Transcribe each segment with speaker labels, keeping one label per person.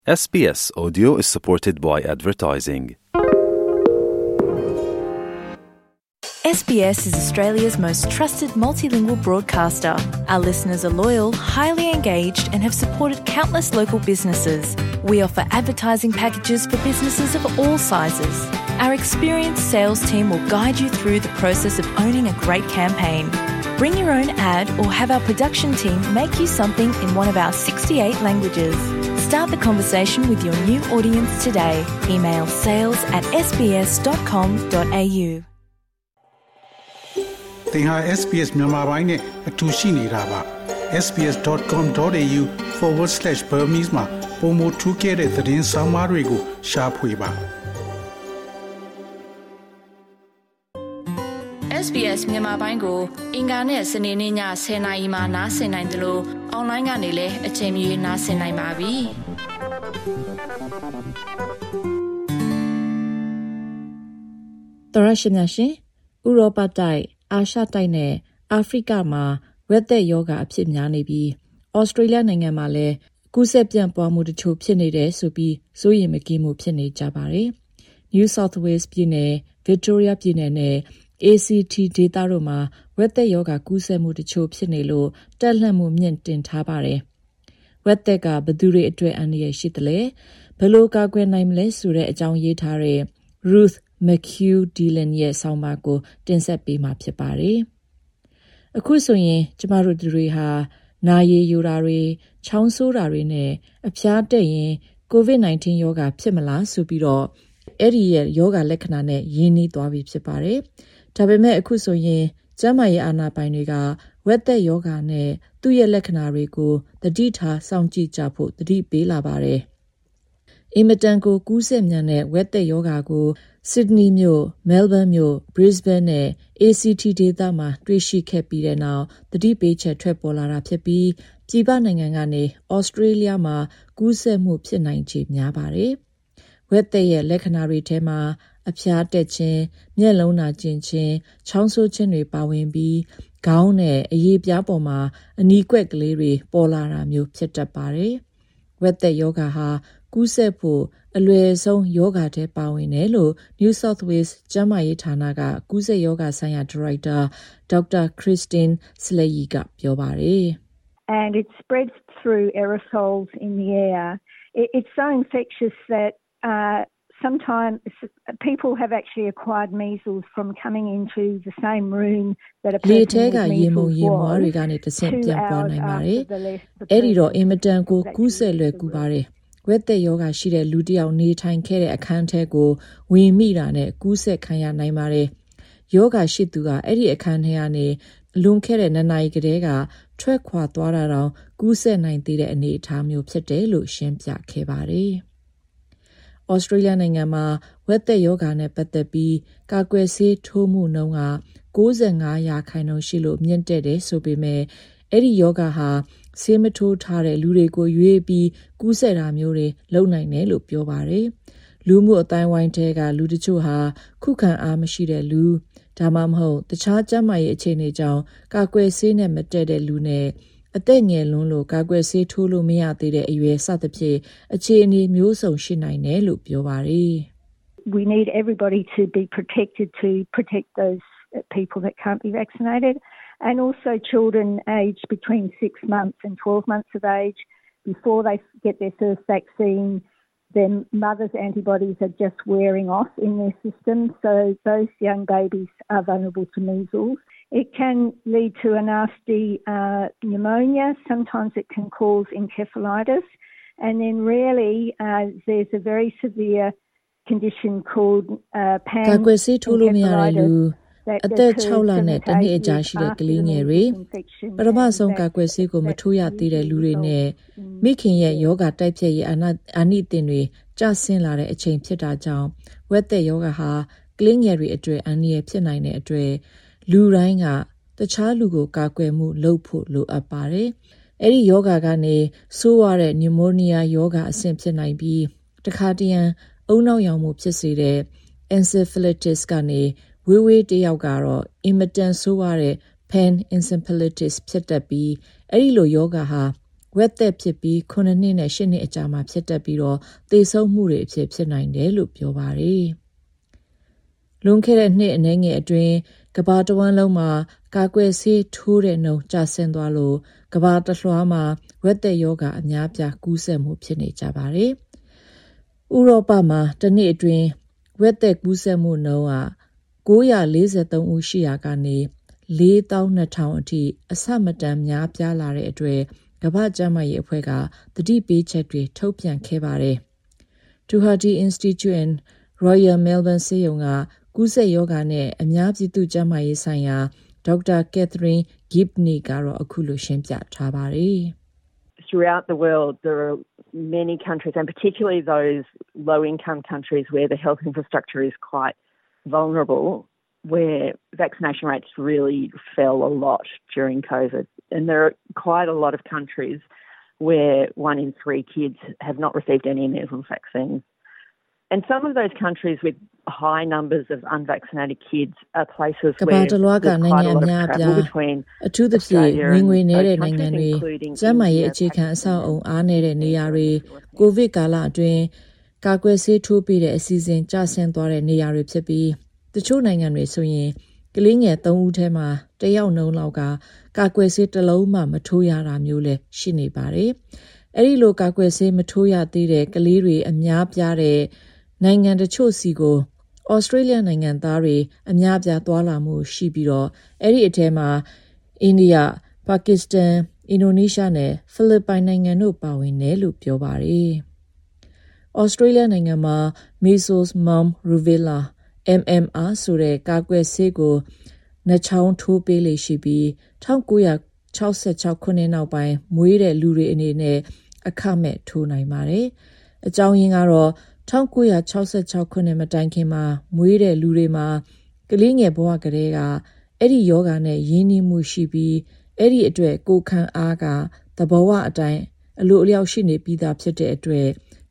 Speaker 1: SBS Audio is supported by advertising.
Speaker 2: SBS is Australia's most trusted multilingual broadcaster. Our listeners are loyal, highly engaged and have supported countless local businesses. We offer advertising packages for businesses of all sizes. Our experienced sales team will guide you through the process of owning a great campaign. Bring your own ad or have our production team make you something in one of our 68 languages. Start the conversation with your new audience today. Email sales@sbs.com.au.
Speaker 3: သင်ဟာ SBS မြန်မာပိုင်းနဲ့အတူရှိနေတာပါ sbs.com.au/burmese မှာပုံမထူးခဲ့တဲ့သတင်းစာမားတွေကိုရှားဖွေပါ
Speaker 4: SBS မြန်မာပိုင်းကိုအင်ကာနဲ့စနေနေ့ည10:00နာရီမှနားဆင်နိုင်တယ်လို့အွန်လိုင်းကနေလည်းအချိန်မီနားဆင်နိုင်ပါပြီ။
Speaker 5: တော်ရရှိမြရှင်ဥရောပတိုက်အာရှတိုက်နဲ့အာဖရိကမှာဝက်သက်ယောဂအဖြစ်များနေပြီးဩစတြေးလျနိုင်ငံမှာလည်းကူးစက်ပြန့်ပွားမှုတချို့ဖြစ်နေတယ်ဆိုပြီးစိုးရိမ်မကင်းမှုဖြစ်နေကြပါတယ်။ New South Wales ပြည်နယ် Victoria ပြည်နယ်နဲ့ ACT ဒေသတို့မှာဝက်သက်ယောဂကူးစက်မှုတချို့ဖြစ်နေလို့တက်လှမ်းမှုမြင့်တင်ထားပါတယ်။ဝက်သက်ကဘယ်သူတွေအတွက်အန္တရာယ်ရှိသလဲဘယ်လိုကာကွယ်နိုင်မလဲဆိုတဲ့အကြောင်းရေးထားတဲ့ Ruth McHugh-Dillon ရဲ့ဆောင်းပါးကိုတင်ဆက်ပေးမှာဖြစ်ပါတယ်။အခုဆိုရင်ကျမတို့တွေဟာနာရည်ယိုတာတွေချောင်းဆိုးတာတွေနဲ့အဖျားတက်ရင် COVID-19 ယောဂဖြစ်မလားဆိုပြီးတော့အဲ့ဒီရဲ့ယောဂလက္ခဏာနဲ့ရင်းနှီးသွားပြီဖြစ်ပါတယ်။ဒါပေမဲ့အခုဆိုရင်ကျန်းမာရေးအာဏာပိုင်တွေကဝက်သက်ယောဂနဲ့သူ့ရဲ့လက္ခဏာတွေကိုသတိထားစောင့်ကြည့်ကြဖို့သတိပေးလာပါတယ်။အင်မတန်ကိုကူးစက်မြန်တဲ့ဝက်သက်ယောဂကိုSydney မြို့ Melbourne မြို့ Brisbane နဲ့ ACT ဒေသမှာတွေ့ရှိခဲ့ပြီးတဲ့နောက်သတိပေးချက်ထွက်ပေါ်လာတာဖြစ်ပြီးပြည်ပနိုင်ငံကနေ Australia မှာကူးစက်မှုဖြစ်နိုင်ခြေများပါတယ်။ဝက်သက်ရဲ့လက္ခဏာတွေထဲမှာအဖျားတက်ခြင်းမျက်လုံးနာကျင်ခြင်းချောင်းဆိုးခြင်းတွေပါဝင်ပြီးခေါင်းနဲ့အရေပြားပေါ်မှာအနီးကွက်ကလေးတွေပေါ်လာတာမျိုးဖြစ်တတ်ပါတယ်။ဝက်သက်ယောဂဟာကူးစက်ဖို့အလွယ်ဆုံးယောဂထဲပါဝင်တယ်လို့ New South Wales ကျန်းမာရေးဌာနကကူးစက်ယောဂဆိုင်ရာဒါရိုက်တာဒေါက်တာ Christine Sleye ကပြောပါတယ်
Speaker 6: And it spreads through aerosols in the air. It's so infectious that sometimes people have actually acquired measles from coming into the same room that a person with measles was
Speaker 5: တွေကနေတဆင့်ပြန်ပွားနိုင်ပါတယ်။အဲ့ဒီတော့အင်မတန်ကိုကူးစက်လွယ်ကူပါတယ်။ဝက်သက်ယောဂရှိတဲ့လူတစ်ယောက်နေထိုင်ခဲ့တဲ့အခန်းထဲကိုဝင်မိတာနဲ့ကူးစက်ခံရနိုင်ပါတယ်။ယောဂရှိသူကအဲ့ဒီအခန်းထဲကနေလွန်ခဲ့တဲ့2နာရီကတည်းကထွက်ခွာသွားတာတောင်ကူးစက်နိုင်သေးတဲ့အနေအထားမျိုးဖြစ်တယ်လို့ရှင်းပြခဲ့ပါတယ်။ဩစတြေးလျနိုင်ငံမှာဝက်သက်ယောဂနဲ့ပတ်သက်ပြီးကာကွယ်ဆေးထိုးမှုနှုန်းက 95% ရှိလို့မြင့်တက်တယ်ဆိုပေမဲ့အဲ့ဒီယောဂဟာဆေးမထိုးထားတဲ့လူတွေကိုရွေးပြီးကူးစက်တာမျိုးတွေလုပ်နိုင်တယ်လို့ပြောပါတယ်။လူမှုအတိုင်းဝိုင်းထဲကလူတချို့ဟာခုခံအားမရှိတဲ့လူဒါမှမဟုတ်တခြားကျန်းမာရေးအခြေအနေကြောင့်ကာကွယ်ဆေးနဲ့မတည့်တဲ့လူနဲ့အသက်ငယ်လွန်းလို့ကာကွယ်ဆေးထိုးလို့မရသေးတဲ့အရွယ်စသဖြင့်အခြေအနေမျိုးစုံရှိနိုင်တယ်လို့ပြောပါတယ်။
Speaker 6: We need everybody to be protected to protect those people that can't be vaccinated. And also children aged between 6 months and 12 months of age, before they get their first vaccine, their mother's antibodies are just wearing off in their system. So those young babies are vulnerable to measles. It can lead to a nasty pneumonia. Sometimes it can cause encephalitis. And then rarely there's a very severe condition called
Speaker 5: pan-encephalitis. အသက်6လနဲ့တစ်နှစ်အကြာရှိတဲ့ကလေးငယ်တွေပထမဆုံးကာကွယ်ဆေးကိုမထိုးရသေးတဲ့လူတွေနဲ့မိခင်ရဲ့ယောဂတိုက်ဖျက်ရေးအာနိသင်တွေကျဆင်းလာတဲ့အချိန်ဖြစ်တာကြောင့်ဝက်သက်ယောဂဟာကလေးငယ်တွေအတွက်အန္တရာယ်ဖြစ်နိုင်တဲ့အတွက်လူတိုင်းကတခြားလူကိုကာကွယ်မှုလုပ်ဖို့လိုအပ်ပါတယ်။အဲ့ဒီယောဂကနေဆိုးရတဲ့နျူမိုနီးယားယောဂအဆင့်ဖြစ်နိုင်ပြီးတခါတရံအုံနောက်ရောင်မှုဖြစ်စေတဲ့ encephalitis ကနေဝေးဝေးတယောက်ကတော့အင်မတန်ဆိုးရတဲ့ pan encephalitis ဖြစ်တတ်ပြီးအဲ့ဒီလိုယောဂဟာဝက်သက်ဖြစ်ပြီး9နှစ်နဲ့10နှစ်အကြာမှာဖြစ်တတ်ပြီးတော့သေဆုံးမှုတွေဖြစ်နိုင်တယ်လို့ပြောပါတယ်။လွန်ခဲ့တဲ့နှစ်အနည်းငယ်အတွင်းကမ္ဘာတစ်ဝန်းလုံးမှာကာကွယ်ဆေးထိုးတဲ့နှုန်းကျဆင်းသွားလို့ကမ္ဘာတစ်လွှားမှာဝက်သက်ရောဂါအများပြားကူးစက်မှုဖြစ်နေကြပါတယ်။ဥရောပမှာတစ်နှစ်အတွင်းဝက်သက်ကူးစက်မှုနှုန်းက943ဦးရှိရာကနေ42,000အထိအဆမတန်များပြားလာတဲ့အတွက်ကမ္ဘာ့ကျန်းမာရေးအဖွဲ့ကသတိပေးချက်တွေထုတ်ပြန်ခဲ့ပါတယ်။ Tuharty Institute and Royal Melbourne ဆေးရုံကကူးစက်ရောဂါနဲ့အများပြည်သူ့ကျန်းမာရေးဆိုင်ရာဒေါက်တာ Catherine Gibney ကတော့အခုလိုရှင်းပြထားပါတယ်။
Speaker 7: Throughout the world, there are many countries, and particularly those low-income countries where the health infrastructure is quite vulnerable, where vaccination rates really fell a lot during COVID. And there are quite a lot of countries where 1 in 3 kids have not received any measles vaccines. And some of those countries with high numbers of unvaccinated kids are places where there's quite a lot of travel between Australia and those countries, including
Speaker 5: ကျန်းမာရေးအခြေခံအဆောက်အုံအားနည်းတဲ့နေရာတွေကိုဗစ်ကာလအတွင်းကာကွယ်ဆေးထိုးပေးတဲ့အစီအစဉ်ကျဆင်းသွားတဲ့နေရာတွေဖြစ်ပြီးတချို့နိုင်ငံတွေဆိုရင်ကလေးငယ်3ဦးထဲမှာ1ယောက်နှုန်းလောက်ကကာကွယ်ဆေးတစ်လုံးမှမထိုးရတာမျိုးလည်းရှိနေပါတယ်။အဲဒီလိုကာကွယ်ဆေးမထိုးရသေးတဲ့ကလေးတွေအများပြားတဲ့နိုင်ငံတချို့စီကိုဩစတြေးလျနိုင်ငံသားတွေအများပြားသွားလာမှုရှိပြီးတော့အဲ့ဒီအထဲမှာအိန္ဒိယ၊ပါကစ္စတန်၊အင်ဒိုနီးရှားနဲ့ဖိလစ်ပိုင်နိုင်ငံတို့ပါဝင်တယ်လို့ပြောပါတယ်။ဩစတြေးလျနိုင်ငံမှာ Measles, Mumps, Rubella, MMR ဆိုတဲ့ကာကွယ်ဆေးကိုနှစ်ချောင်းထိုးပေးလေရှိပြီး1966ခုနှစ်နောက်ပိုင်းမွေးတဲ့လူတွေအနေနဲ့အခမဲ့ထိုးနိုင်ပါတယ်။အကြောင်းရင်းကတော့1966ခုနှစ်မတိုင်ခင်မှာမွေးတဲ့လူတွေမှာကလေးငယ်ဘဝကလေးကအဲ့ဒီယောဂါနဲ့ရင်းနှီးမှုရှိပြီးအဲ့ဒီအတွက်ကိုယ်ခံအားကသဘောဝအတိုင်းအလိုအလျောက်ရှိနေပြီးသားဖြစ်တဲ့အတွက်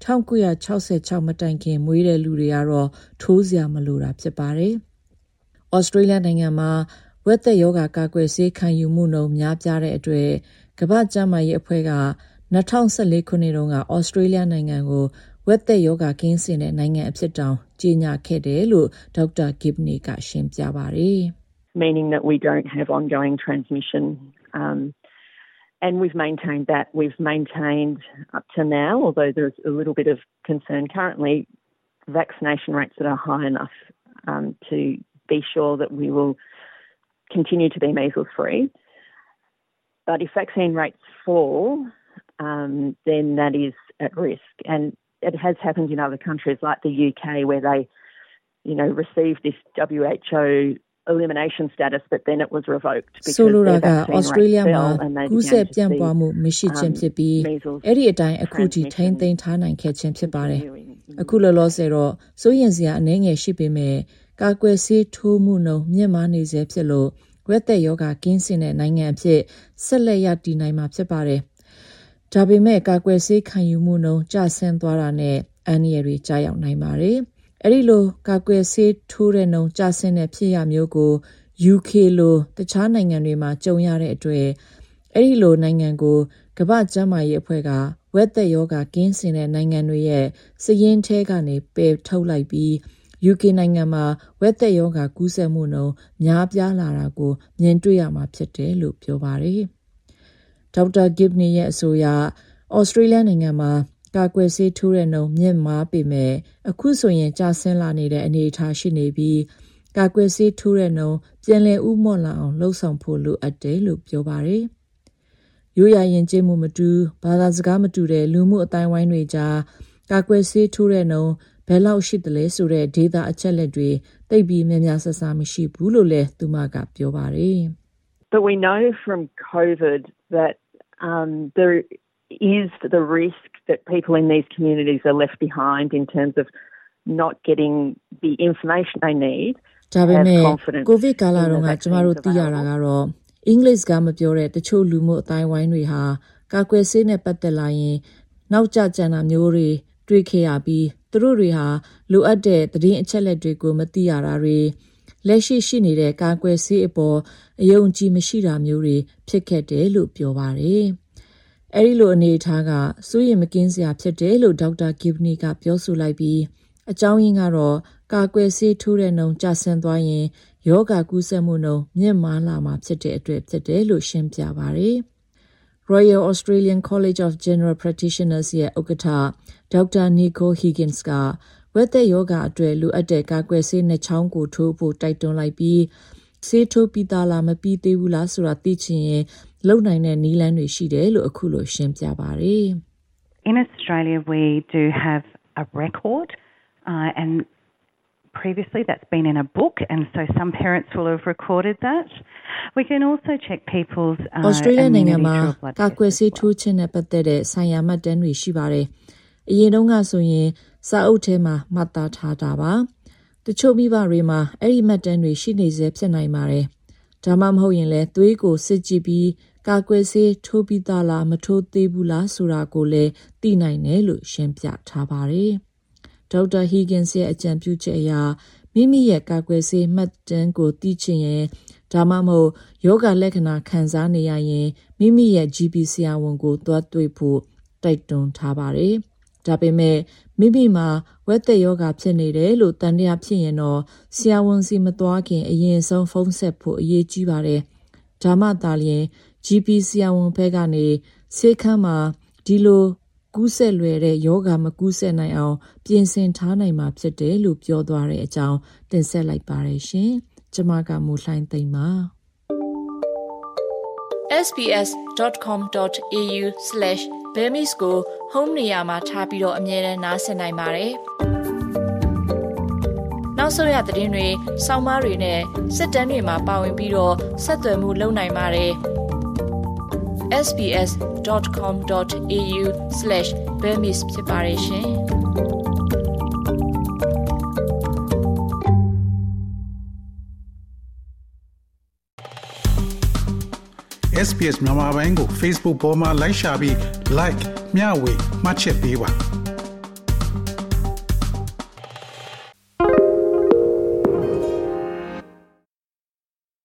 Speaker 5: 1966မတိုင်ခင်မွေးတဲ့လူတွေကတော့ထိုးစရာမလိုတာဖြစ်ပါတယ်။ဩစတြေးလျနိုင်ငံမှာဝက်သက်ယောဂါကာကွယ်ဆေးခံယူမှုနှုန်းများပြားတဲ့အတွက်ကမ္ဘာ့ကျန်းမာရေးအဖွဲ့က2014ခုနှစ်တုန်းကဩစတြေးလျနိုင်ငံကိုဝက်သက်ယောဂါကင်းစင်တဲ့နိုင်ငံအဖြစ်တောင်ကြေညာခဲ့တယ်လို့ဒေါက်တာ Gibney ကရှင်းပြပါတယ်။
Speaker 7: Meaning that we don't have ongoing transmission, and we've maintained that. We've maintained up to now, although there's a little bit of concern currently, vaccination rates that are high enough to be sure that we will continue to be measles free. But if vaccine rates fall, then that is at risk. And it has happened in other countries like the UK where they, received this WHO elimination status, but then it was revoked because their vaccine rate fell and they began to see measles.
Speaker 5: အဲ့ဒီအတိုင်းအခုထိထိန်းသိမ်းထားနိုင်ခဲ့ခြင်းဖြစ်ပါတယ်။အခုလောလောဆယ်တော့စိုးရင်စရာအနည်းငယ်ရှိပေမဲ့ကာကွယ်ဆေးထိုးမှုနှုန်းမြင့်မားနေစေဖြစ်လို့ဝက်သက်ယောဂါကင်းစင်တဲ့နိုင်ငံအဖြစ်ဆက်လက်ရတည်နိုင်မှာဖြစ်ပါတယ်။ဒါပေမဲ့ကာကွယ်ဆေးခံယူမှုနှုန်းကျဆင်းသွားတာနဲ့အန္တရာယ်တွေကြာရောက်နိုင်ပါတယ်။အဲ့ဒီလိုကာကွယ်ဆေးထိုးတဲ့နှုန်းကျဆင်းတဲ့ဖြစ်ရမျိုးကို UK လိုတခြားနိုင်ငံတွေမှာကြုံရတဲ့အတွက်အဲ့ဒီလိုနိုင်ငံကိုကမ္ဘာ့ကျန်းမာရေးအဖွဲ့ကဝက်သက်ယောဂါကင်းစင်တဲ့နိုင်ငံတွေရဲ့စာရင်းထဲကနေပယ်ထုတ်လိုက်ပြီး UK နိုင်ငံမှာဝက်သက်ယောဂါကူးစက်မှုနှုန်းများပြားလာတာကိုမြင်တွေ့ရမှာဖြစ်တယ်လို့ပြောပါတယ်။ဒေါက်တာ Gibney ရဲ့အဆိုအရဩစတြေးလျနိုင်ငံမှာကာကွယ်ဆေးထိုးတဲ့နှုန်းမြင့်မားပေမဲ့အခုဆိုရင်ကျဆင်းလာနေတဲ့အနေအထားရှိနေပြီးကာကွယ်ဆေးထိုးတဲ့နှုန်းပြန်လည်ဥမော့လာအောင်လှုံ့ဆော်ဖို့လိုအပ်တယ်လို့ပြောပါတယ်။ရိုးရာယဉ်ကျေးမှုမတူဘာသာစကားမတူတဲ့လူမှုအတိုင်းဝိုင်းတွေကြားကာကွယ်ဆေးထိုးတဲ့နှုန်းဘယ်လောက်ရှိသလဲဆိုတဲ့ဒေတာအချက်လက်တွေသိပ်ပြီးများများဆဆမရှိဘူးလို့လည်းသူမကပြောပါတယ်။
Speaker 7: But we know from COVID that there is the risk that people in these communities are left behind in terms of not getting the information they need.
Speaker 5: ဒါပေမဲ့ကိုဗစ်ကာလတုန်းကကျမတို့သိရတာကတော့အင်္ဂလိပ်စကားမပြောတဲ့တချို့လူမှုအတိုင်းဝိုင်းတွေဟာကာကွယ်ဆေးနဲ့ပတ်သက်လာရင်နောက်ကျကျန်တာမျိုးတွေတွေ့ခဲ့ရပြီးသူတို့တွေဟာလိုအပ်တဲ့သတင်းအချက်လက်တွေကိုမသိရတာတွေလက်ရှိနေတဲ့ကာကွယ်ဆေးအပေါ်အယုံကြည်မရှိတာမျိုးတွေဖြစ်ခဲ့တယ်လို့ပြောပါတယ်။အဲဒီလိုအနေအထားကစိုးရိမ်မကင်းစရာဖြစ်တယ်လို့ဒေါက်တာဂီဗနီကပြောဆိုလိုက်ပြီးအကြောင်းရင်းကတော့ကာကွယ်ဆေးထိုးတဲ့နှုန်းကျဆင်းသွားရင်ယောဂကူးစက်မှုနှုန်းမြင့်မားလာမှာဖြစ်တဲ့အတွက်ဖြစ်တယ်လို့ရှင်းပြပါတယ်။ Royal Australian College of General Practitioners ရဲ့ဥက္ကဋ္ဌဒေါက်တာနီကိုဟီဂင်စ်ကဝက်သက်ယောဂအတွက်လိုအပ်တဲ့ကာကွယ်ဆေးနှစ်ချောင်းကိုထိုးဖို့တိုက်တွန်းလိုက်ပြီးဆေးထိုးပြီးသားလားမပြီးသေးဘူးလားဆိုတာသိချင်ရင်လုံနိုင်တဲ့နည်းလမ်းတွေရှိတယ်လို့အခုလိုရှင်းပြပါတယ်။
Speaker 8: In Australia we do have a record and previously that's been in a book and so some parents will have recorded that. We can also check people's
Speaker 5: Australia နိုင်ငံမှာကာကွယ်ဆေးထိုးခြင်းနဲ့ပတ်သက်တဲ့ဆိုင်ရာမှတ်တမ်းတွေရှိပါတယ်။အရင်တုန်းကဆိုရင်စာအုပ်ထဲမှာမှတ်သားထားတာပါ။တချို့မိဘတွေမှာအဲ့ဒီမှတ်တမ်းတွေရှိနေစေဖြစ်နိုင်ပါတယ်။ဒါမှမဟုတ်ရင်လည်းသွေးကိုစစ်ကြည့်ပြီးကာကွယ်ဆေးထိုးပြီးသားလားမထိုးသေးဘူးလားဆိုတာကိုလည်းသိနိုင်တယ်လို့ရှင်းပြထားပါတယ်။ဒေါက်တာဟီဂင်စ်ရဲ့အကြံပြုချက်အရမိမိရဲ့ကာကွယ်ဆေးမှတ်တမ်းကိုသိချင်ရင်ဒါမှမဟုတ်ယောဂလက္ခဏာခံစားနေရရင်မိမိရဲ့ GP ဆရာဝန်ကိုသွားတွေ့ဖို့တိုက်တွန်းထားပါတယ်။ဒါပေမဲ့မိမိမှာဝက်သက်ယောဂဖြစ်နေတယ်လို့တန်တရားဖြစ်ရင်တော့ဆရာဝန်စီမသွားခင်အရင်ဆုံးဖုန်းဆက်ဖို့အရေးကြီးပါတယ်။ဒါမှသာလျှင် GP ဆရာဝန်ဘက်ကနေဆေးခန်းမှာဒီလိုကူးစက်လွယ်တဲ့ယောဂမကူးစက်နိုင်အောင်ပြင်ဆင်ထားနိုင်မှာဖြစ်တယ်လို့ပြောသွားတဲ့အကြောင်းတင်ဆက်လိုက်ပါတယ်ရှင်။ကျွန်မကမူလှိုင်းသိမ့်ပါ
Speaker 4: sbs.com.au/Burmese ကို home နေရာမှာထားပြီးတော့အမြဲတမ်းနားဆင်နိုင်ပါတယ်။နောက်ဆုံးရသတင်းတွေ၊ဆောင်းပါးတွေနဲ့စစ်တမ်းတွေမှာပါဝင်ပြီးတော့ဆက်သွယ်မှုလုပ်နိုင်ပါတယ်။ sbs.com.au/Burmese ဖြစ်ပါတယ်ရှင်။
Speaker 3: SBS မြန်မာပိုင်းကို Facebook ပေါ်မှာ like ရှာပြီး like မျှဝေမှတ်ချက်ပေးပါ